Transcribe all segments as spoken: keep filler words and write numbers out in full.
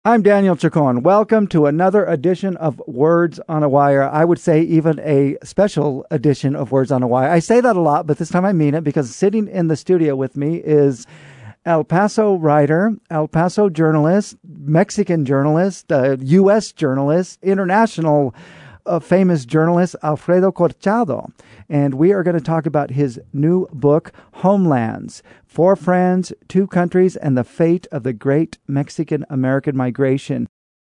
I'm Daniel Chacon. Welcome to another edition of Words on a Wire. I would say even a special edition of Words on a Wire. I say that a lot, but this time I mean it because sitting in the studio with me is El Paso writer, El Paso journalist, Mexican journalist, uh, U S journalist, international uh, famous journalist, Alfredo Corchado. And we are going to talk about his new book, Homelands, Four Friends, Two Countries, and the Fate of the Great Mexican-American Migration.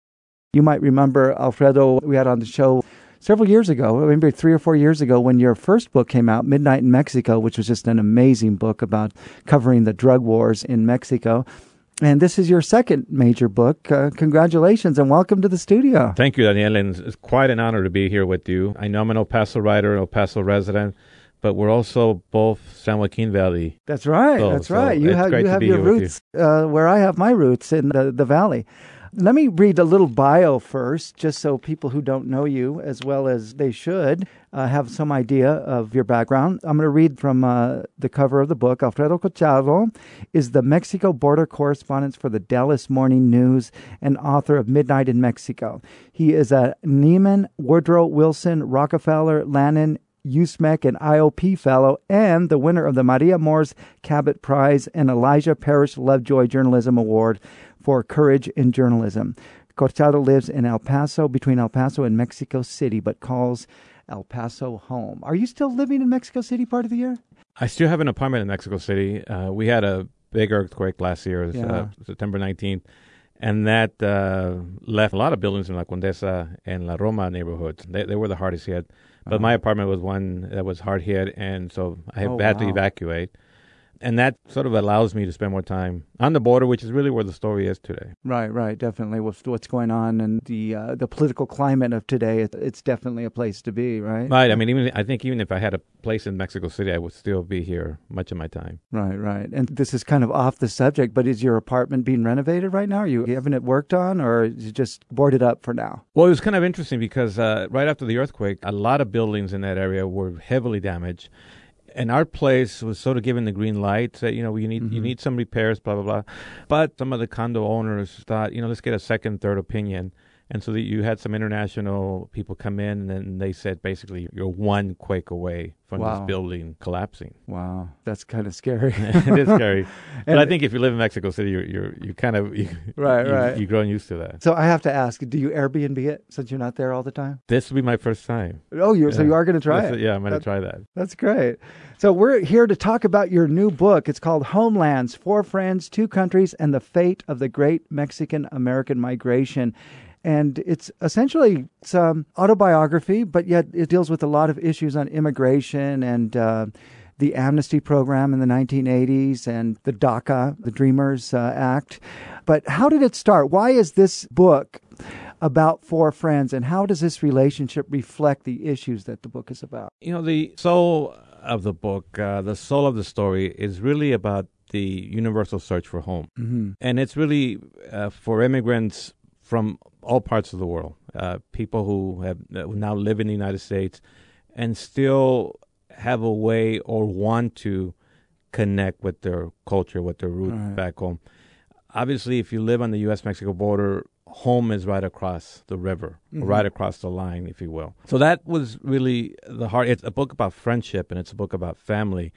You might remember, Alfredo, we had on the show several years ago, maybe three or four years ago, when your first book came out, Midnight in Mexico, which was just an amazing book about covering the drug wars in Mexico. And this is your second major book. Uh, congratulations and welcome to the studio. Thank you, Daniel. And it's quite an honor to be here with you. I know I'm an El Paso writer, El Paso resident, but we're also both San Joaquin Valley. That's right. So, that's so right. You have you have your roots you. uh, where I have my roots in the, the valley. Let me read a little bio first, just so people who don't know you, as well as they should, uh, have some idea of your background. I'm going to read from uh, the cover of the book. Alfredo Corchado is the Mexico border correspondent for the Dallas Morning News and author of Midnight in Mexico. He is a Neiman, Woodrow Wilson, Rockefeller, Lannan, U S M E C, and I O P Fellow, and the winner of the Maria Moores Cabot Prize and Elijah Parrish Lovejoy Journalism Award for Courage in Journalism. Corchado lives in El Paso, between El Paso and Mexico City, but calls El Paso home. Are you still living in Mexico City part of the year? I still have an apartment in Mexico City. Uh, we had a big earthquake last year, yeah. uh, September nineteenth, and that uh, left a lot of buildings in La Condesa and La Roma neighborhoods. They, they were the hardest hit. But uh-huh. my apartment was one that was hard hit, and so I oh, had wow. to evacuate. And that sort of allows me to spend more time on the border, which is really where the story is today. Right, right, definitely. With what's going on and the uh, the political climate of today, it, it's definitely a place to be, right? Right. I mean, even I think even if I had a place in Mexico City, I would still be here much of my time. Right, right. And this is kind of off the subject, but is your apartment being renovated right now? Are you having it worked on, or is it just boarded up for now? Well, it was kind of interesting because uh, right after the earthquake, a lot of buildings in that area were heavily damaged. And our place was sort of given the green light that, you know, you need mm-hmm. you need some repairs, blah, blah, blah. But some of the condo owners thought, you know, let's get a second, third opinion. And so that you had some international people come in, and then they said, basically, you're one quake away from wow. this building collapsing. Wow, that's kind of scary. It is scary. But I think if you live in Mexico City, you're you're you kind of you, right, you, right. You've grown used to that. So I have to ask, do you Airbnb it since you're not there all the time? This will be my first time. Oh, you're yeah. so you are going to try this, it? Yeah, I'm going to that, try that. That's great. So we're here to talk about your new book. It's called Homelands: Four Friends, Two Countries, and the Fate of the Great Mexican-American Migration. And it's essentially some autobiography, but yet it deals with a lot of issues on immigration and uh, the amnesty program in the nineteen eighties and the DACA, the Dreamers uh, Act. But how did it start? Why is this book about four friends, and how does this relationship reflect the issues that the book is about? You know, the soul of the book, uh, the soul of the story is really about the universal search for home. Mm-hmm. And it's really uh, for immigrants from all parts of the world, uh, people who have uh, now live in the United States and still have a way or want to connect with their culture, with their roots right. back home. Obviously, if you live on the U S Mexico border, home is right across the river, mm-hmm. right across the line, if you will. So that was really the heart. It's a book about friendship, and it's a book about family.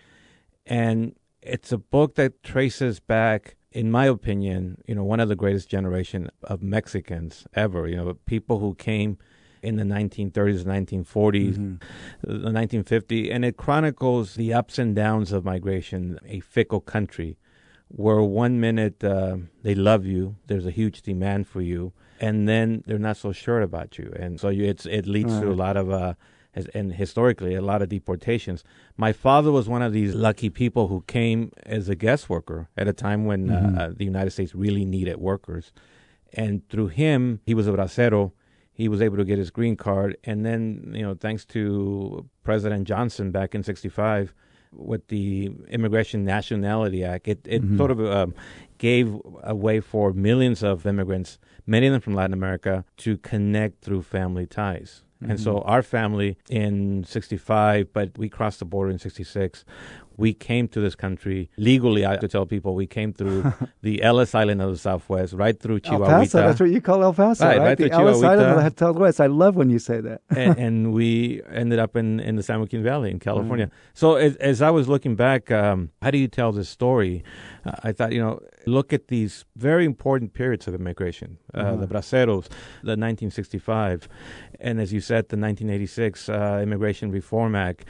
And it's a book that traces back, in my opinion, you know, one of the greatest generation of Mexicans ever, you know, people who came in the nineteen thirties, nineteen forties, mm-hmm. the nineteen fifties, and it chronicles the ups and downs of migration, a fickle country where one minute uh, they love you, there's a huge demand for you, and then they're not so sure about you. And so you, it's, it leads right. to a lot of, uh, and historically, a lot of deportations. My father was one of these lucky people who came as a guest worker at a time when mm-hmm. uh, the United States really needed workers. And through him, he was a bracero. He was able to get his green card. And then, you know, thanks to President Johnson back in sixty-five, with the Immigration Nationality Act, it, it mm-hmm. sort of um, gave a way for millions of immigrants, many of them from Latin America, to connect through family ties. Mm-hmm. And so our family in sixty-five, but we crossed the border in sixty-six, we came to this country legally. I have to tell people we came through the Ellis Island of the Southwest, right through Chihuahua. El Paso, that's what you call El Paso, right? Right, right the through Ellis Island Chihuahuita. of the Southwest. I love when you say that. and, and we ended up in, in the San Joaquin Valley in California. Mm. So as, as I was looking back, um, how do you tell this story? Uh, I thought, you know, look at these very important periods of immigration, uh, Uh-huh. the Braceros, the nineteen sixty-five, and as you said, the nineteen eighty-six uh, Immigration Reform Act.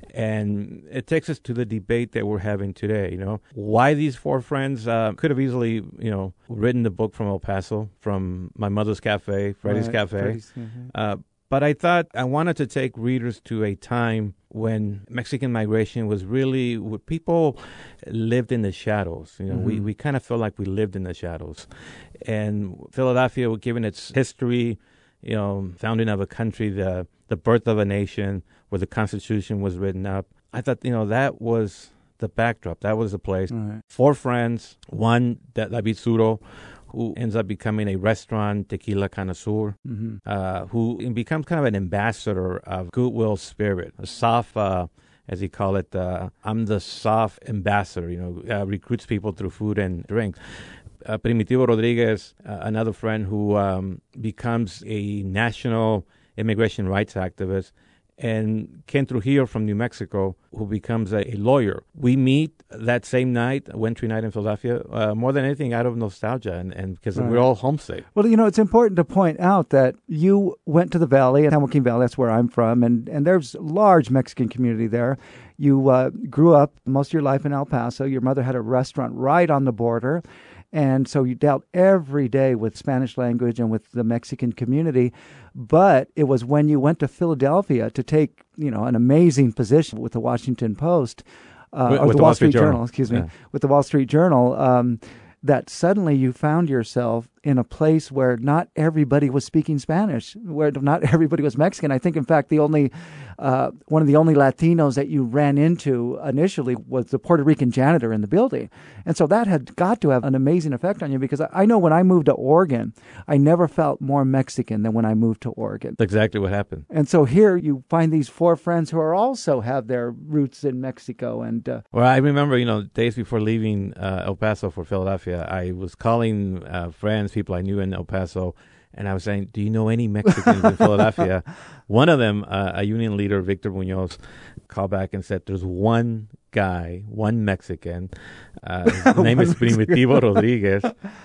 And it takes us to the debate that we're having today, you know. Why these four friends uh, could have easily, you know, written the book from El Paso, from my mother's cafe, Freddy's Right, Cafe. Freddy's, mhm. Uh, but I thought I wanted to take readers to a time when Mexican migration was really, when people lived in the shadows. You know, we, Mhm. we kind of felt like we lived in the shadows. And Philadelphia, given its history, you know, founding of a country, the the birth of a nation, where the Constitution was written up, I thought, you know, that was the backdrop. That was the place. Right. Four friends, one, David Suro, who ends up becoming a restaurant tequila connoisseur, Mhm. uh, who becomes kind of an ambassador of goodwill spirit, a soft, uh, as he call it, uh, I'm the soft ambassador, you know, uh, recruits people through food and drink. Uh, Primitivo Rodriguez, uh, another friend who um, becomes a national immigration rights activist, and Ken Trujillo from New Mexico, who becomes a, a lawyer. We meet that same night, a wintry night in Philadelphia, uh, more than anything out of nostalgia, and, and because Right. we're all homesick. Well, you know, it's important to point out that you went to the Valley, San Joaquin Valley, that's where I'm from, and, and there's a large Mexican community there. You uh, grew up most of your life in El Paso. Your mother had a restaurant right on the border. And so you dealt every day with Spanish language and with the Mexican community. But it was when you went to Philadelphia to take, you know, an amazing position with the Washington Post, uh, With- or with the Wall Street Journal, excuse me, Yeah. with the Wall Street Journal, um, that suddenly you found yourself in a place where not everybody was speaking Spanish, where not everybody was Mexican. I think, in fact, the only uh, one of the only Latinos that you ran into initially was the Puerto Rican janitor in the building. And so that had got to have an amazing effect on you, because I I know when I moved to Oregon, I never felt more Mexican than when I moved to Oregon. That's exactly what happened. And so here you find these four friends who are also have their roots in Mexico. And uh, Well, I remember, you know, days before leaving uh, El Paso for Philadelphia, I was calling uh, friends, people I knew in El Paso, and I was saying, do you know any Mexicans in Philadelphia? One of them, uh, a union leader, Victor Munoz, called back and said, there's one guy, one Mexican. Uh, his name is Primitivo Rodriguez.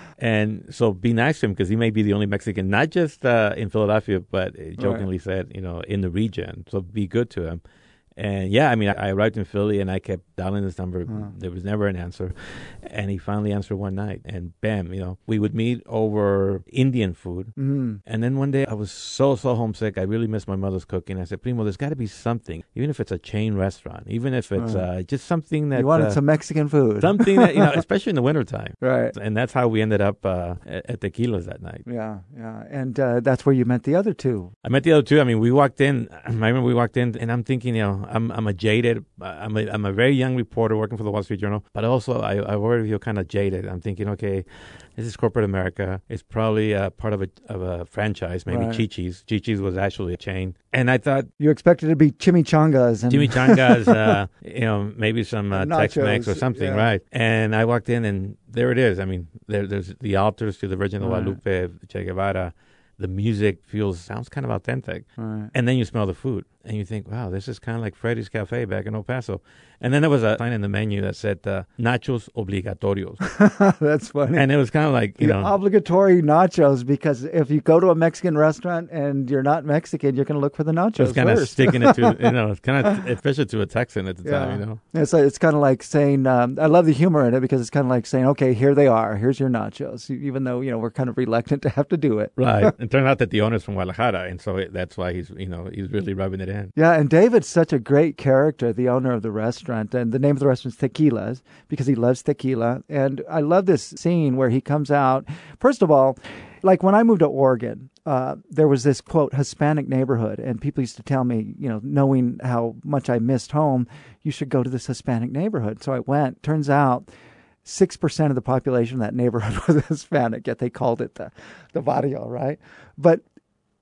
And so be nice to him, because he may be the only Mexican, not just uh, in Philadelphia, but jokingly said, you know, in the region. So be good to him. And yeah, I mean, I, I arrived in Philly and I kept dialing this number. Huh. There was never an answer. And he finally answered one night. And bam, you know, we would meet over Indian food. mm, And then one day I was so, so homesick. I really missed my mother's cooking. I said, Primo, there's got to be something, even if it's a chain restaurant, even if it's Right. uh, just something that. you wanted uh, some Mexican food. Something that, you know, especially in the wintertime. Right. And that's how we ended up uh, at, at Tequila's that night. Yeah, yeah. And uh, that's where you met the other two. I met the other two. I mean, we walked in. I remember we walked in, and I'm thinking, you know, I'm I'm a jaded. I'm a I'm a very young reporter working for the Wall Street Journal, but also I I already feel kind of jaded. I'm thinking, okay, this is corporate America. It's probably uh, part of a of a franchise, maybe Right. Chi-Chi's. Chi-Chi's was actually a chain, and I thought You expected it to be chimichangas and chimichangas, uh, you know, maybe some uh, Nachos, Tex-Mex or something, yeah. right? And I walked in, and there it is. I mean, there, there's the altars to the Virgin of Right. Guadalupe, Che Guevara. The music feels sounds kind of authentic. Right. And then you smell the food, and you think, wow, this is kind of like Freddy's Cafe back in El Paso. And then there was a sign in the menu that said, uh, nachos obligatorios. That's funny. And it was kind of like, you The know, obligatory nachos, because if you go to a Mexican restaurant and you're not Mexican, you're going to look for the nachos it's kind of first. sticking it to, you know, it's kind of, especially to a Texan at the Yeah. time, you know. It's, like, it's kind of like saying, um, I love the humor in it, because it's kind of like saying, okay, here they are. Here's your nachos, even though, you know, we're kind of reluctant to have to do it. Right. It turned out that the owner's from Guadalajara, and so it, that's why he's, you know, he's really rubbing it in. Yeah, and David's such a great character, the owner of the restaurant. And the name of the restaurant is Tequila's, because he loves tequila. And I love this scene where he comes out. First of all, like when I moved to Oregon, uh, there was this, quote, Hispanic neighborhood. And people used to tell me, you know, knowing how much I missed home, you should go to this Hispanic neighborhood. So I went. Turns out six percent of the population of that neighborhood was Hispanic, yet they called it the, the barrio, right? But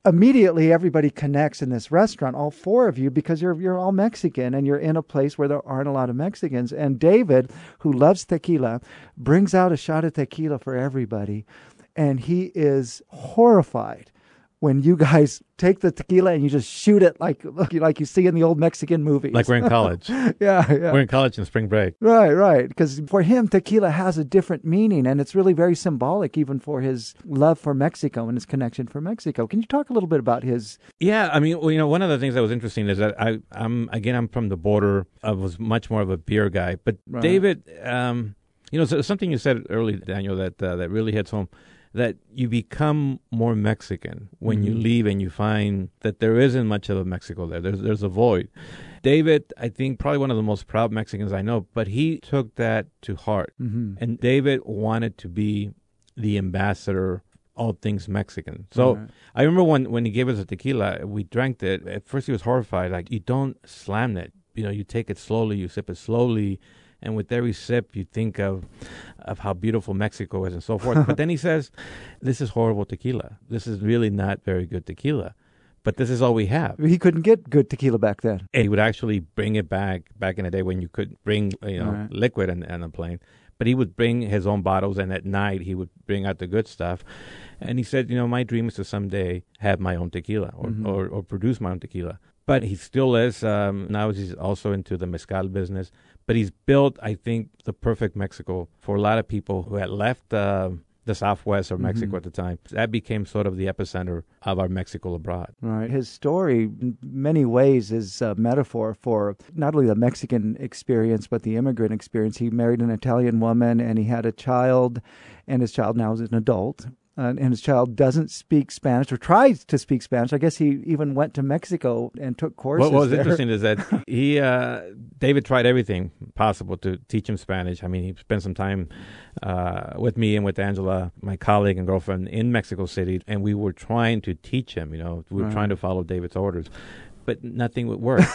immediately everybody connects in this restaurant, all four of you, because you're you're all Mexican and you're in a place where there aren't a lot of Mexicans. And David, who loves tequila, brings out a shot of tequila for everybody, and he is horrified when you guys take the tequila and you just shoot it like like you see in the old Mexican movies. Like we're in college. yeah, yeah. We're in college in spring break. Right, right. Because for him, tequila has a different meaning, and it's really very symbolic even for his love for Mexico and his connection for Mexico. Can you talk a little bit about his... Yeah, I mean, well, you know, one of the things that was interesting is that I, I'm, again, I'm from the border. I was much more of a beer guy. But Right. David, um, you know, so something you said earlier, Daniel, that uh, that really hits home, that you become more Mexican when Mm-hmm. you leave and you find that there isn't much of a Mexico there. There's there's a void. David, I think, probably one of the most proud Mexicans I know, but he took that to heart. Mm-hmm. And David wanted to be the ambassador, all things Mexican. So Right. I remember when, when he gave us a tequila, we drank it. At first he was horrified. Like, you don't slam it. You know, you take it slowly, you sip it slowly. And with every sip, you think of of how beautiful Mexico is and so forth. But then he says, this is horrible tequila. This is really not very good tequila. But this is all we have. He couldn't get good tequila back then. And he would actually bring it back, back in the day when you could bring, you know, Right. liquid on, on a plane. But he would bring his own bottles, and at night he would bring out the good stuff. And he said, you know, my dream is to someday have my own tequila or, Mhm. or, or produce my own tequila. But he still is. Um, now he's also into the mezcal business. But he's built, I think, the perfect Mexico for a lot of people who had left uh, the Southwest of Mexico Mhm. at the time. That became sort of the epicenter of our Mexico abroad. Right. His story, in many ways, is a metaphor for not only the Mexican experience, but the immigrant experience. He married an Italian woman, and he had a child, and his child now is an adult. Uh, and his child doesn't speak Spanish or tries to speak Spanish. I guess he even went to Mexico and took courses What, what was there. interesting is that he, uh, David tried everything possible to teach him Spanish. I mean, he spent some time uh, with me and with Angela, my colleague and girlfriend, in Mexico City, and we were trying to teach him, you know, we were Right. trying to follow David's orders. But nothing would work.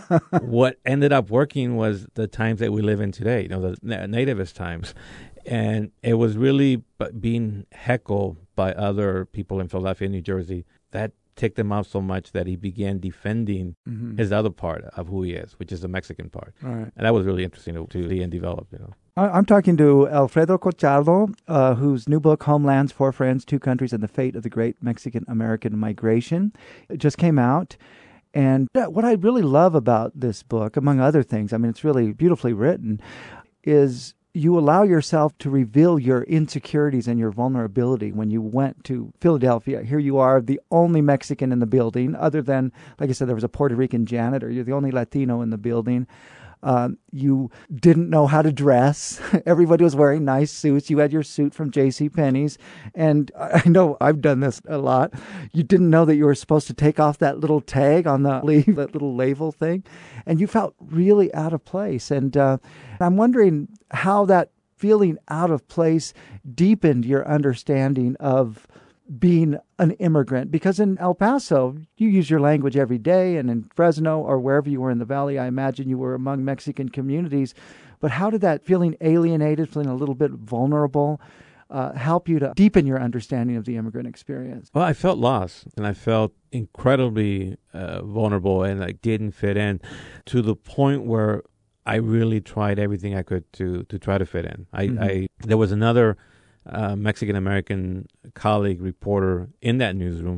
What ended up working was the times that we live in today, you know, the na- nativist times. And it was really b- being heckled by other people in Philadelphia, New Jersey, that ticked him off so much that he began defending Mhm. his other part of who he is, which is the Mexican part. Right. And that was really interesting to, to see and develop, you know. I- I'm talking to Alfredo Cochardo, uh, whose new book, Homelands, Four Friends, Two Countries, and the Fate of the Great Mexican-American Migration, it just came out. And uh, what I really love about this book, among other things, I mean, it's really beautifully written, is you allow yourself to reveal your insecurities and your vulnerability. When you went to Philadelphia, here you are, the only Mexican in the building, other than, like I said, there was a Puerto Rican janitor. You're the only Latino in the building. Um, you didn't know how to dress. Everybody was wearing nice suits. You had your suit from JCPenney's. And I know I've done this a lot. You didn't know that you were supposed to take off that little tag on the leaf, that little label thing. And you felt really out of place. And uh, I'm wondering how that feeling out of place deepened your understanding of being an immigrant, because in El Paso, you use your language every day, and in Fresno or wherever you were in the valley, I imagine you were among Mexican communities. But how did that feeling alienated, feeling a little bit vulnerable, uh, help you to deepen your understanding of the immigrant experience? Well, I felt lost, and I felt incredibly uh, vulnerable, and I didn't fit in, to the point where I really tried everything I could to to try to fit in. I, Mhm. I there was another uh, Mexican American colleague reporter in that newsroom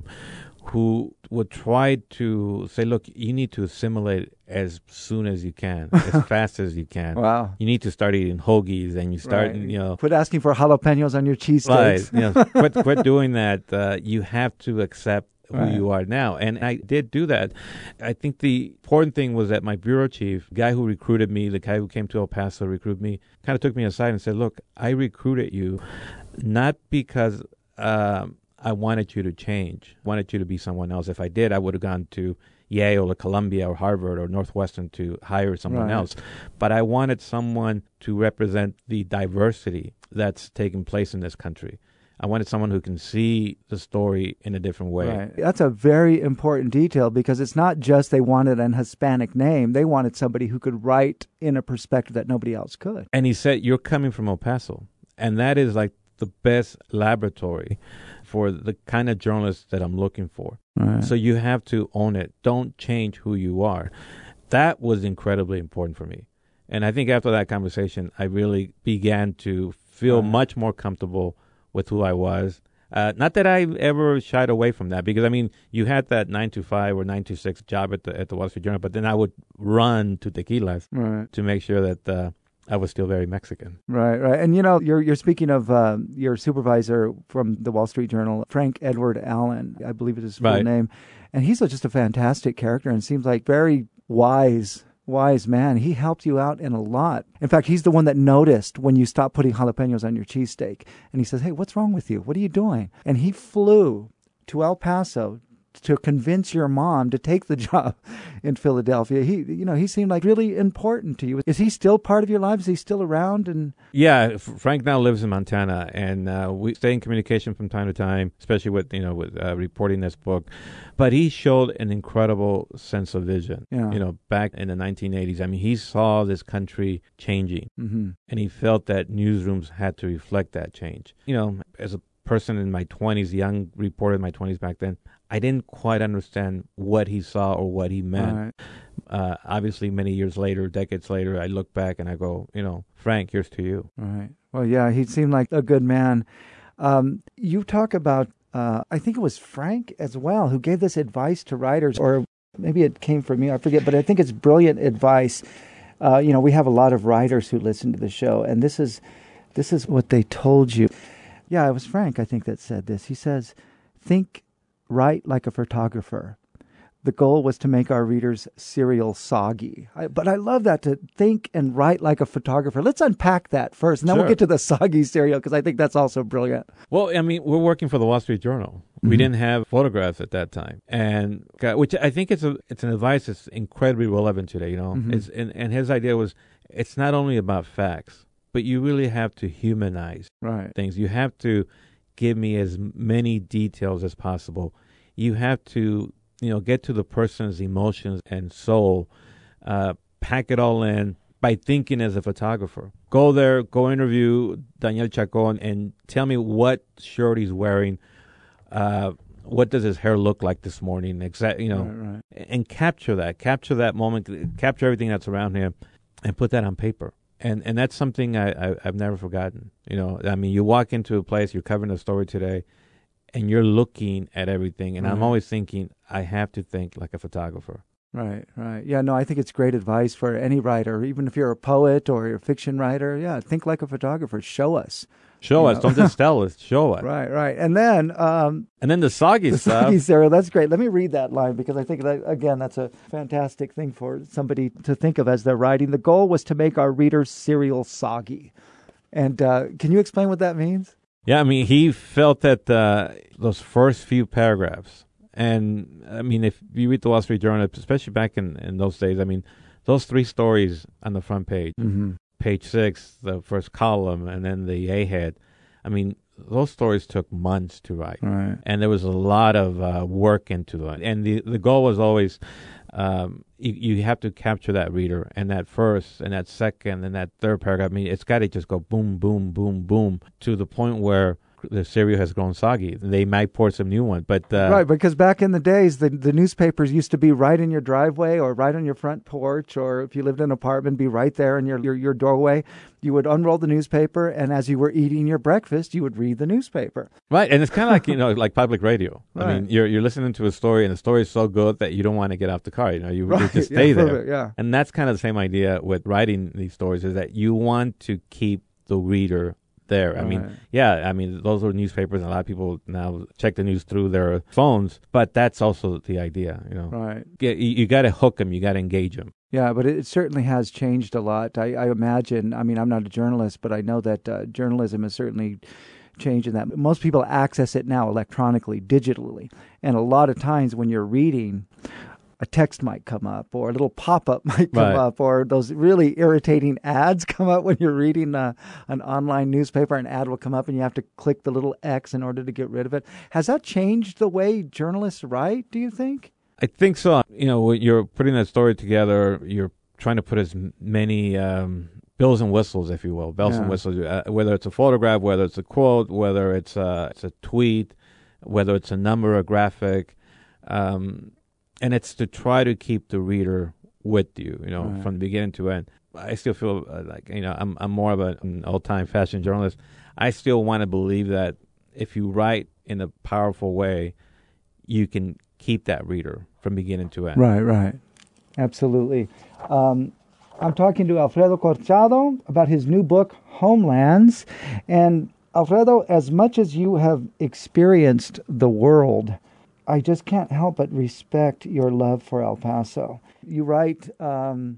who would try to say, "Look, you need to assimilate as soon as you can, as fast as you can. Wow. You need to start eating hoagies, and you start, Right. you know." Quit asking for jalapenos on your Right, cheesesteaks. you know, quit, quit doing that. Uh, you have to accept who Right. you are now. And I did do that. I think the important thing was that my bureau chief, the guy who recruited me, the guy who came to El Paso to recruit me, kind of took me aside and said, "Look, I recruited you not because um, I wanted you to change, wanted you to be someone else. If I did, I would have gone to Yale or Columbia or Harvard or Northwestern to hire someone Right. else. But I wanted someone to represent the diversity that's taking place in this country. I wanted someone who can see the story in a different way." Right. That's a very important detail, because it's not just they wanted an Hispanic name. They wanted somebody who could write in a perspective that nobody else could. And he said, "You're coming from El Paso, and that is like the best laboratory for the kind of journalist that I'm looking for. Right. So you have to own it. Don't change who you are. That was incredibly important for me. And I think after that conversation, I really began to feel Right. much more comfortable with who I was. Uh, not that I ever shied away from that, because I mean, you had that nine to five or nine to six job at the at the Wall Street Journal, but then I would run to Tequilas Right. to make sure that uh, I was still very Mexican. Right, right. And you know, you're you're speaking of uh, your supervisor from the Wall Street Journal, Frank Edward Allen, I believe is his full Right. name. And he's a, just a fantastic character and seems like very wise, wise man. He helped you out in a lot. In fact, he's the one that noticed when you stopped putting jalapenos on your cheesesteak. And he says, hey, what's wrong with you? What are you doing? And he flew to El Paso to convince your mom to take the job in Philadelphia. He, you know, he seemed like really important to you. Is he still part of your life? Is he still around? And Yeah, F- Frank now lives in Montana, and uh, we stay in communication from time to time, especially with you know with uh, reporting this book. But he showed an incredible sense of vision. Yeah. You know, back in the nineteen eighties, I mean, he saw this country changing, mm-hmm. and he felt that newsrooms had to reflect that change. You know, as a person in my twenties, young reporter in my twenties back then, I didn't quite understand what he saw or what he meant. Right. Uh, obviously, many years later, decades later, I look back and I go, you know, Frank, here's to you. Right. Well, yeah, he seemed like a good man. Um, you talk about, uh, I think it was Frank as well, who gave this advice to writers, or maybe it came from you, I forget, but I think it's brilliant advice. Uh, you know, we have a lot of writers who listen to the show, and this is this is what they told you. Yeah, it was Frank, I think, that said this. He says, think, write like a photographer. The goal was to make our readers cereal soggy. I, but I love that, to think and write like a photographer. Let's unpack that first, and then Sure. we'll get to the soggy cereal, because I think that's also brilliant. Well, I mean, we're working for the Wall Street Journal. We Mhm. didn't have photographs at that time, and uh, which I think it's a it's an advice that's incredibly relevant today. You know, Mhm. it's, and and his idea was it's not only about facts, but you really have to humanize Right. things. You have to give me as many details as possible. You have to, you know, get to the person's emotions and soul, uh, pack it all in by thinking as a photographer. Go there, go interview Daniel Chacon and tell me what shirt he's wearing, uh, what does his hair look like this morning, exactly, you know, Right, right. and capture that, capture that moment, capture everything that's around him, and put that on paper. And and that's something I, I, I've never forgotten. You know, I mean, you walk into a place, you're covering a story today, and you're looking at everything. And I'm Right. always thinking, I have to think like a photographer. Right, right. Yeah, no, I think it's great advice for any writer, even if you're a poet or you're a fiction writer. Yeah, think like a photographer. Show us. Show You us. know. Don't just tell us. Show us. Right, right. And then um, And then the soggy the stuff. soggy cereal, that's great. Let me read that line, because I think that, again, that's a fantastic thing for somebody to think of as they're writing. The goal was to make our readers cereal soggy. And uh, can you explain what that means? Yeah, I mean, he felt that uh, those first few paragraphs, and I mean, if you read the Wall Street Journal, especially back in, in those days, I mean, those three stories on the front page, Mm-hmm. page six, the first column, and then the A head, I mean, those stories took months to write. Right. And there was a lot of uh, work into it. And the, the goal was always um, you, you have to capture that reader, and that first and that second and that third paragraph. I mean, it's got to just go boom, boom, boom, boom to the point where the cereal has grown soggy. They might pour some new one, but uh, Right, because back in the days, the, the newspapers used to be right in your driveway or right on your front porch, or if you lived in an apartment, be right there in your, your, your doorway. You would unroll the newspaper, and as you were eating your breakfast, you would read the newspaper. right, and it's kind of like you know, like public radio. I Right. mean, you're you're listening to a story, and the story is so good that you don't want to get off the car. You know, you, you Right, just yeah, stay there. perfect, yeah. And that's kind of the same idea with writing these stories, is that you want to keep the reader there. I mean, Right. yeah, I mean, those are newspapers, and a lot of people now check the news through their phones, but that's also the idea, you know. Right. You, you got to hook them, you got to engage them. Yeah, but it certainly has changed a lot. I, I imagine, I mean, I'm not a journalist, but I know that uh, journalism has certainly changed in that. Most people access it now electronically, digitally. And a lot of times when you're reading, a text might come up, or a little pop-up might come Right. up, or those really irritating ads come up when you're reading uh, an online newspaper. An ad will come up and you have to click the little X in order to get rid of it. Has that changed the way journalists write, do you think? I think so. You know, when you're putting that story together, you're trying to put as m- many um, bells and whistles, if you will, bells Yeah. and whistles, uh, whether it's a photograph, whether it's a quote, whether it's a, it's a tweet, whether it's a number or graphic. Um, and it's to try to keep the reader with you, you know, right. from the beginning to end. I still feel uh, like, you know, I'm I'm more of a, an old-time fashion journalist. I still want to believe that if you write in a powerful way, you can keep that reader from beginning to end. Right, right. Absolutely. Um, I'm talking to Alfredo Corchado about his new book, Homelands. And Alfredo, as much as you have experienced the world, I just can't help but respect your love for El Paso. You write, um,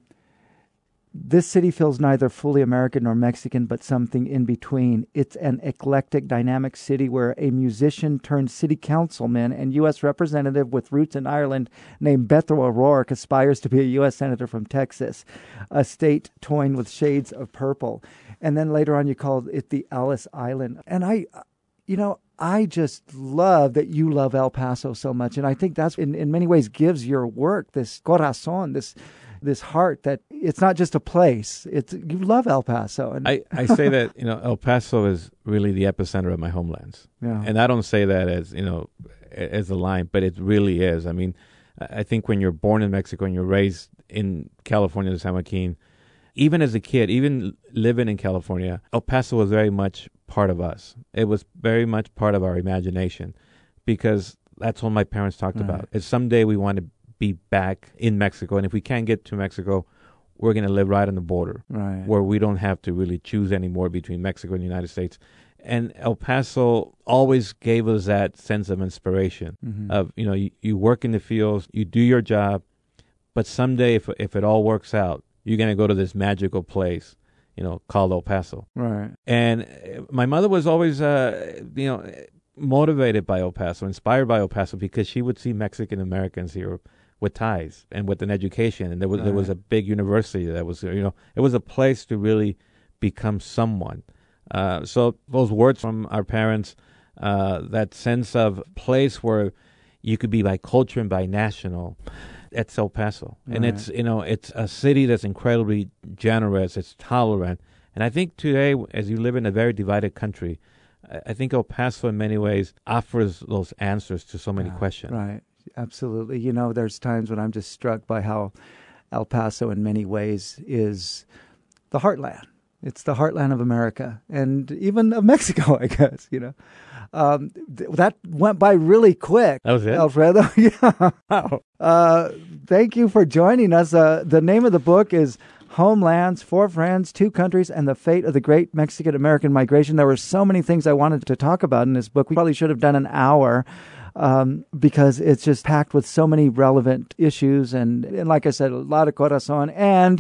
this city feels neither fully American nor Mexican, but something in between. It's an eclectic, dynamic city where a musician turned city councilman and U S representative with roots in Ireland named Beto O'Rourke aspires to be a U S senator from Texas, a state toying with shades of purple. And then later on you called it the Alice Island. And I, you know, I just love that you love El Paso so much. And I think that's in, in many ways gives your work this corazón, this this heart that it's not just a place. It's you love El Paso. And I, I say that, you know, El Paso is really the epicenter of my homelands. Yeah. And I don't say that as, you know, as a line, but it really is. I mean, I think when you're born in Mexico and you're raised in California, San Joaquin, even as a kid, even living in California, El Paso was very much part of us. It was very much part of our imagination because that's what my parents talked right. about. Is someday we want to be back in Mexico, and if we can't get to Mexico, we're going to live right on the border, right. where we don't have to really choose anymore between Mexico and the United States. And El Paso always gave us that sense of inspiration mm-hmm. of, you know, you, you work in the fields, you do your job, but someday if if it all works out, you're going to go to this magical place, you know, called El Paso. Right. And my mother was always, uh, you know, motivated by El Paso, inspired by El Paso, because she would see Mexican Americans here with ties and with an education, and there was right. there was a big university that was, you know, it was a place to really become someone. Uh, so those words from our parents, uh, that sense of place where you could be bicultural and binational, it's El Paso, right. and it's you know it's a city that's incredibly generous, it's tolerant, and I think today, as you live in a very divided country, I think El Paso in many ways offers those answers to so many yeah, questions. Right. Absolutely. You know, there's times when I'm just struck by how El Paso in many ways is the heartland. It's the heartland of America and even of Mexico, I guess, you know. Um, th- that went by really quick. That was it? Alfredo. yeah. Wow. Uh, thank you for joining us. Uh, the name of the book is Homelands, Four Friends, Two Countries, and the Fate of the Great Mexican-American Migration. There were so many things I wanted to talk about in this book. We probably should have done an hour. Um, because it's just packed with so many relevant issues. And, and like I said, a lot of corazón. And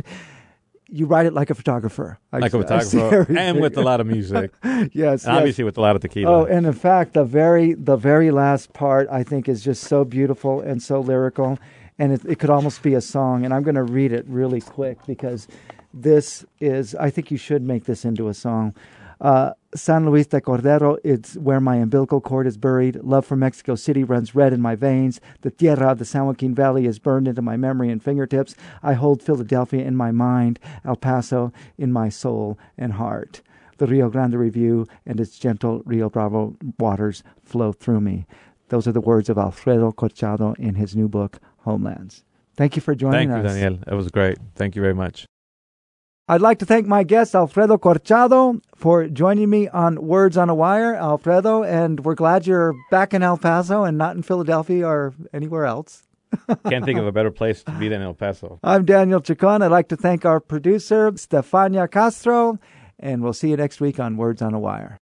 you write it like a photographer. Like I, a photographer. And with a lot of music. yes. yes. Obviously with a lot of tequila. Oh, and in fact, the very the very last part, I think, is just so beautiful and so lyrical. And it, it could almost be a song. And I'm going to read it really quick because this is, I think you should make this into a song. Uh, San Luis de Cordero, it's where my umbilical cord is buried. Love for Mexico City runs red in my veins. The tierra of the San Joaquin Valley is burned into my memory and fingertips. I hold Philadelphia in my mind, El Paso in my soul and heart. The Rio Grande Review and its gentle Rio Bravo waters flow through me. Those are the words of Alfredo Corchado in his new book, Homelands. Thank you for joining us. Thank you, Daniel. That was great. Thank you very much. I'd like to thank my guest, Alfredo Corchado, for joining me on Words on a Wire. Alfredo, and we're glad you're back in El Paso and not in Philadelphia or anywhere else. Can't think of a better place to be than El Paso. I'm Daniel Chacon. I'd like to thank our producer, Stefania Castro, and we'll see you next week on Words on a Wire.